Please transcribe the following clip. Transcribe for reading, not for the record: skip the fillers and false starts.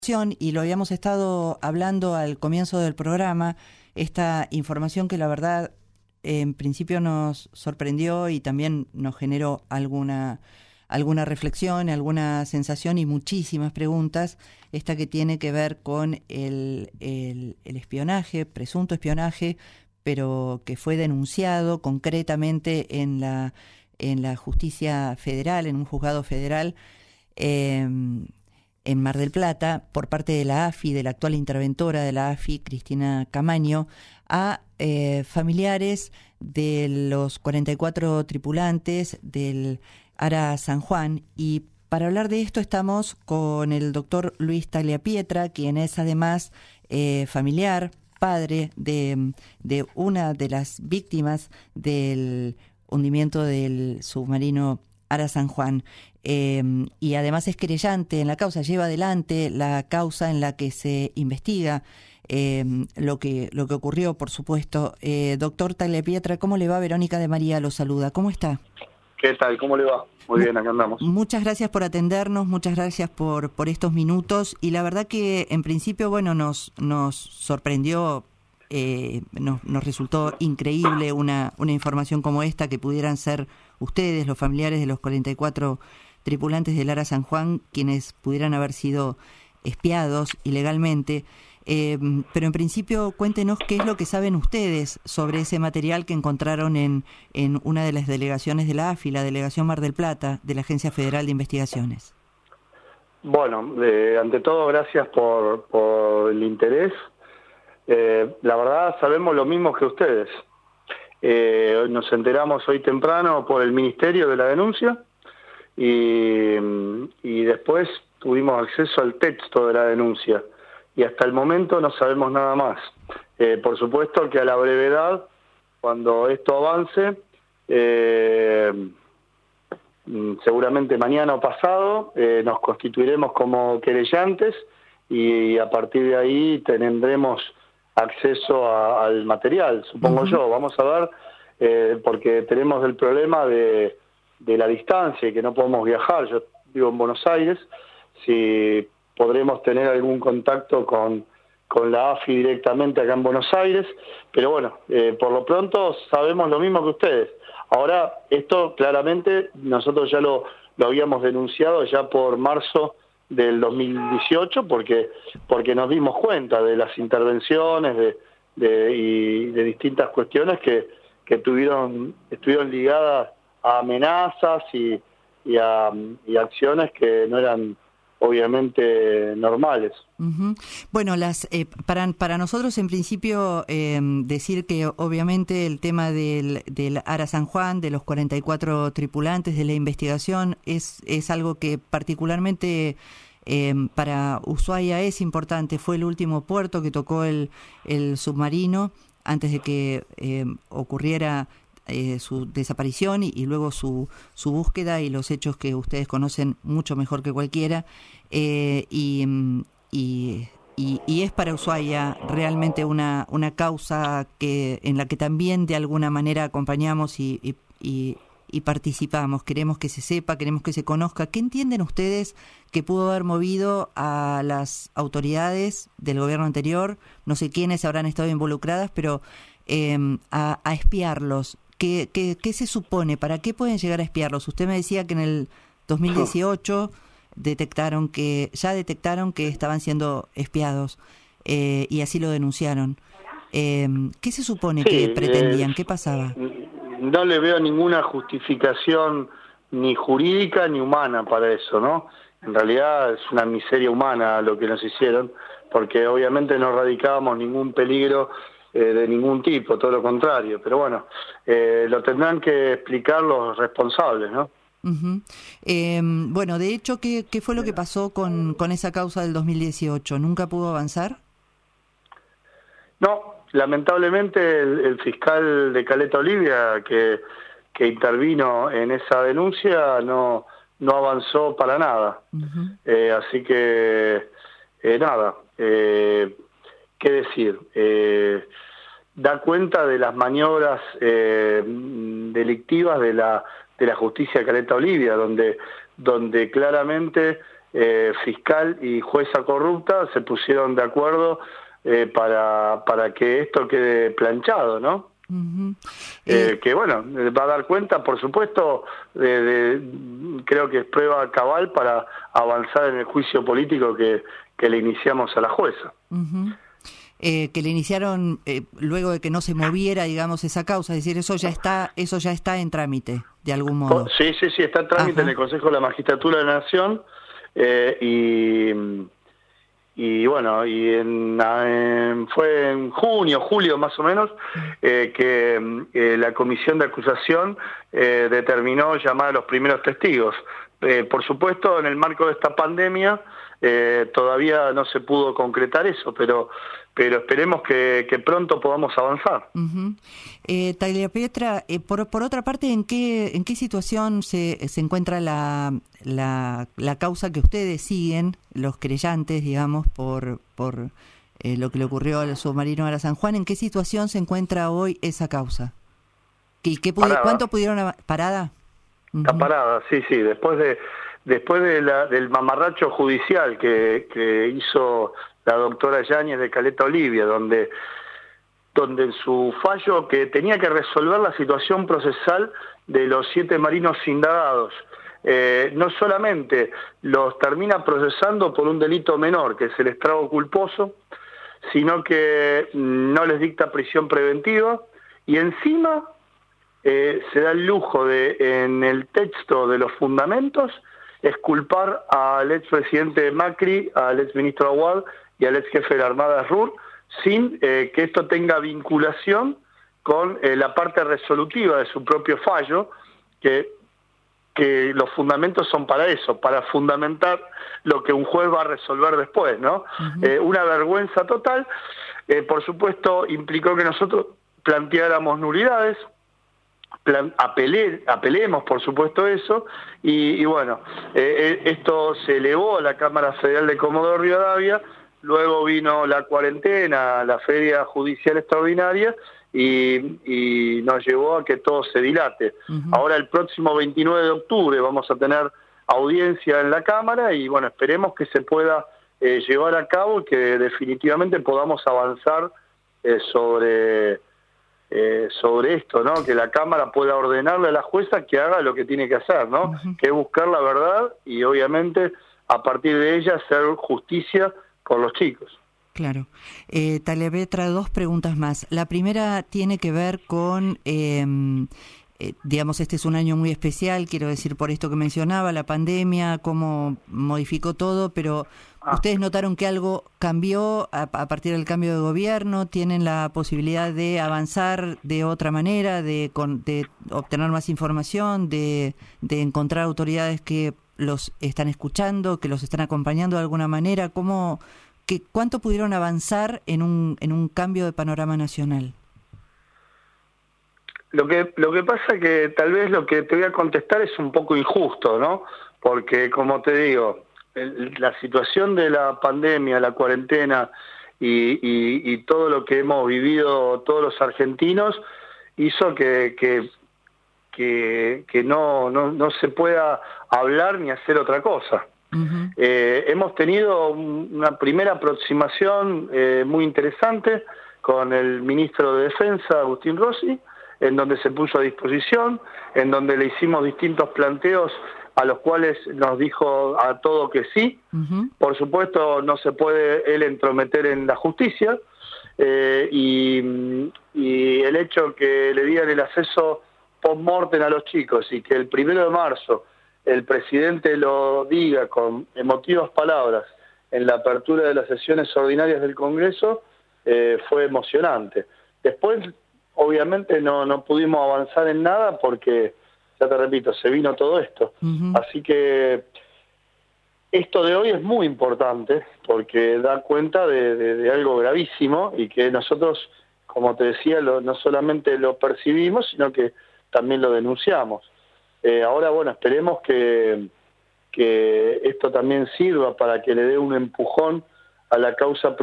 Y lo habíamos estado hablando al comienzo del programa, esta información que la verdad en principio nos sorprendió y también nos generó alguna reflexión, alguna sensación y muchísimas preguntas, esta que tiene que ver con el espionaje, presunto espionaje, pero que fue denunciado concretamente en la justicia federal, en un juzgado federal, en Mar del Plata, por parte de la AFI, de la actual interventora de la AFI, Cristina Camaño, a familiares de los 44 tripulantes del ARA San Juan. Y para hablar de esto estamos con el doctor Luis Tagliapietra, quien es además familiar, padre de una de las víctimas del hundimiento del submarino ARA San Juan. Y además es querellante en la causa, lleva adelante la causa en la que se investiga lo que ocurrió, por supuesto. Doctor Tagliapietra, ¿cómo le va? Verónica de María lo saluda. ¿Cómo está? ¿Qué tal? ¿Cómo le va? Muy bien, acá andamos. Muchas gracias por atendernos, muchas gracias por estos minutos. Y la verdad que en principio, bueno, nos sorprendió, nos resultó increíble una información como esta, que pudieran ser ustedes, los familiares de los 44 tripulantes del ARA San Juan, quienes pudieran haber sido espiados ilegalmente. Pero en principio cuéntenos qué es lo que saben ustedes sobre ese material que encontraron en una de las delegaciones de la AFI, la Delegación Mar del Plata, de la Agencia Federal de Investigaciones. Bueno, ante todo, gracias por el interés. La verdad, sabemos lo mismo que ustedes. Nos enteramos hoy temprano por el Ministerio de la denuncia y después tuvimos acceso al texto de la denuncia y hasta el momento no sabemos nada más. Por supuesto que a la brevedad, cuando esto avance, seguramente mañana o pasado, nos constituiremos como querellantes y a partir de ahí tendremos acceso al material, supongo yo. Vamos a ver, porque tenemos el problema de la distancia y que no podemos viajar. Yo vivo en Buenos Aires, si podremos tener algún contacto con la AFI directamente acá en Buenos Aires, pero bueno, por lo pronto sabemos lo mismo que ustedes. Ahora, esto claramente nosotros ya lo habíamos denunciado ya por marzo del 2018, porque nos dimos cuenta de las intervenciones y de distintas cuestiones que estuvieron ligadas a amenazas y a acciones que no eran obviamente normales. Uh-huh. Bueno, para nosotros en principio decir que obviamente el tema del ARA San Juan, de los 44 tripulantes, de la investigación, es algo que particularmente para Ushuaia es importante. Fue el último puerto que tocó el submarino antes de que ocurriera su desaparición y luego su búsqueda y los hechos que ustedes conocen mucho mejor que cualquiera, y es para Ushuaia realmente una causa en la que también de alguna manera acompañamos y participamos. Queremos que se sepa, queremos que se conozca. ¿Qué entienden ustedes que pudo haber movido a las autoridades del gobierno anterior? No sé quiénes habrán estado involucradas, pero a espiarlos. ¿Qué se supone? ¿Para qué pueden llegar a espiarlos? Usted me decía que en el 2018 detectaron que estaban siendo espiados, y así lo denunciaron. ¿Qué se supone que pretendían? ¿Qué pasaba? No le veo ninguna justificación ni jurídica ni humana para eso, ¿no? En realidad es una miseria humana lo que nos hicieron, porque obviamente no radicábamos ningún peligro de ningún tipo, todo lo contrario. Pero bueno, lo tendrán que explicar los responsables, ¿no? Uh-huh. Bueno, de hecho, ¿qué fue lo que pasó con esa causa del 2018? ¿Nunca pudo avanzar? No, lamentablemente el fiscal de Caleta Olivia que intervino en esa denuncia no avanzó para nada. Uh-huh. Así que nada, qué decir, da cuenta de las maniobras delictivas de la justicia de Caleta Olivia, donde claramente fiscal y jueza corrupta se pusieron de acuerdo para que esto quede planchado, ¿no? Uh-huh. Que bueno, va a dar cuenta, por supuesto, creo que es prueba cabal para avanzar en el juicio político que le iniciamos a la jueza. Uh-huh. Que le iniciaron luego de que no se moviera, digamos, esa causa, es decir, eso ya está en trámite, de algún modo. Sí, está en trámite. Ajá. En el Consejo de la Magistratura de la Nación, y bueno, fue en julio más o menos, que la comisión de acusación determinó llamar a los primeros testigos. Por supuesto, en el marco de esta pandemia todavía no se pudo concretar eso, pero esperemos que pronto podamos avanzar. Uh-huh. Tagliapietra, por otra parte, ¿en qué situación se encuentra la causa que ustedes siguen, los querellantes, digamos, por lo que le ocurrió al submarino Ara San Juan? ¿En qué situación se encuentra hoy esa causa? ¿Cuánto pudieron parada? Uh-huh. Está parada, sí, después del mamarracho judicial que hizo la doctora Yáñez de Caleta Olivia, donde en su fallo, que tenía que resolver la situación procesal de los 7 marinos indagados, no solamente los termina procesando por un delito menor, que es el estrago culposo, sino que no les dicta prisión preventiva, y encima se da el lujo de, en el texto de los fundamentos, exculpar al expresidente Macri, al exministro Aguad y al ex jefe de la Armada Rur, sin que esto tenga vinculación con la parte resolutiva de su propio fallo, que los fundamentos son para eso, para fundamentar lo que un juez va a resolver después, ¿no? Uh-huh. Una vergüenza total. Por supuesto, implicó que nosotros planteáramos nulidades, apelemos por supuesto eso, y bueno, esto se elevó a la Cámara Federal de Comodoro Rivadavia, luego vino la cuarentena, la feria judicial extraordinaria, y nos llevó a que todo se dilate. Uh-huh. Ahora el próximo 29 de octubre vamos a tener audiencia en la Cámara, y bueno, esperemos que se pueda llevar a cabo y que definitivamente podamos avanzar sobre esto, ¿no? Que la Cámara pueda ordenarle a la jueza que haga lo que tiene que hacer, ¿no? Uh-huh. Que es buscar la verdad y obviamente a partir de ella hacer justicia por los chicos. Claro. Tagliapietra, 2 preguntas más. La primera tiene que ver con, digamos, este es un año muy especial, quiero decir, por esto que mencionaba, la pandemia, cómo modificó todo, pero ¿ustedes notaron que algo cambió a partir del cambio de gobierno? ¿Tienen la posibilidad de avanzar de otra manera, de obtener más información, de encontrar autoridades que los están escuchando, que los están acompañando de alguna manera? ¿Cuánto pudieron avanzar en un cambio de panorama nacional? Lo que pasa que tal vez lo que te voy a contestar es un poco injusto, ¿no? Porque, como te digo, la situación de la pandemia, la cuarentena y todo lo que hemos vivido todos los argentinos hizo que no se pueda hablar ni hacer otra cosa. Uh-huh. Hemos tenido una primera aproximación muy interesante con el ministro de Defensa, Agustín Rossi, en donde se puso a disposición, en donde le hicimos distintos planteos a los cuales nos dijo a todo que sí. Uh-huh. Por supuesto, no se puede él entrometer en la justicia, y el hecho que le dieran el acceso post-mortem a los chicos y que el 1 de marzo el presidente lo diga con emotivas palabras en la apertura de las sesiones ordinarias del Congreso, fue emocionante. Después, obviamente, no pudimos avanzar en nada porque, ya te repito, se vino todo esto. Uh-huh. Así que esto de hoy es muy importante porque da cuenta de algo gravísimo y que nosotros, como te decía, no solamente lo percibimos, sino que también lo denunciamos. Ahora, bueno, esperemos que esto también sirva para que le dé un empujón a la causa